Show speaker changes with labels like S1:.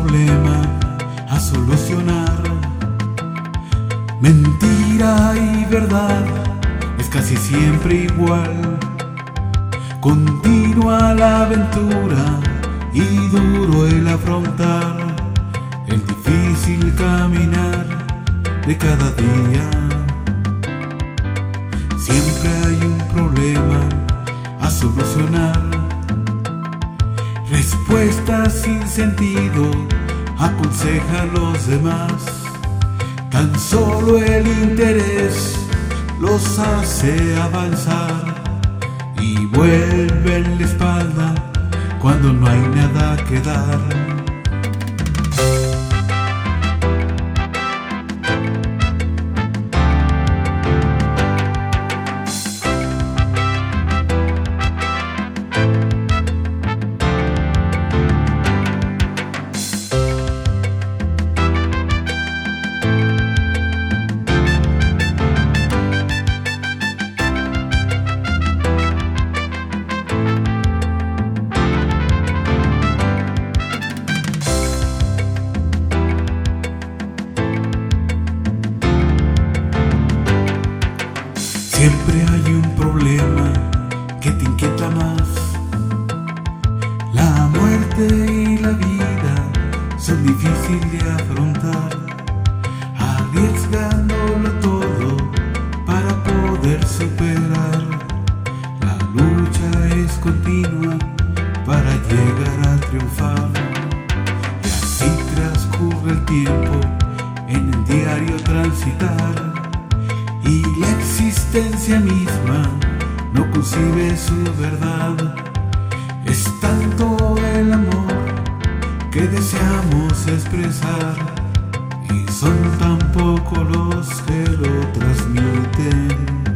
S1: problema a solucionar. Mentira y verdad es casi siempre igual. Continua la aventura y duro el afrontar el difícil caminar de cada día. Siempre hay un problema a solucionar. Respuestas sin sentido aconseja a los demás. Tan solo el interés los hace avanzar y vuelven la espalda cuando no hay nada que dar. Siempre hay un problema que te inquieta más. La muerte y la vida son difíciles de afrontar, arriesgándolo todo para poder superar. La lucha es continua para llegar a triunfar. Y así transcurre el tiempo en el diario transitar. Y la existencia misma no concibe su verdad. Es tanto el amor que deseamos expresar y son tan pocos los que lo transmiten.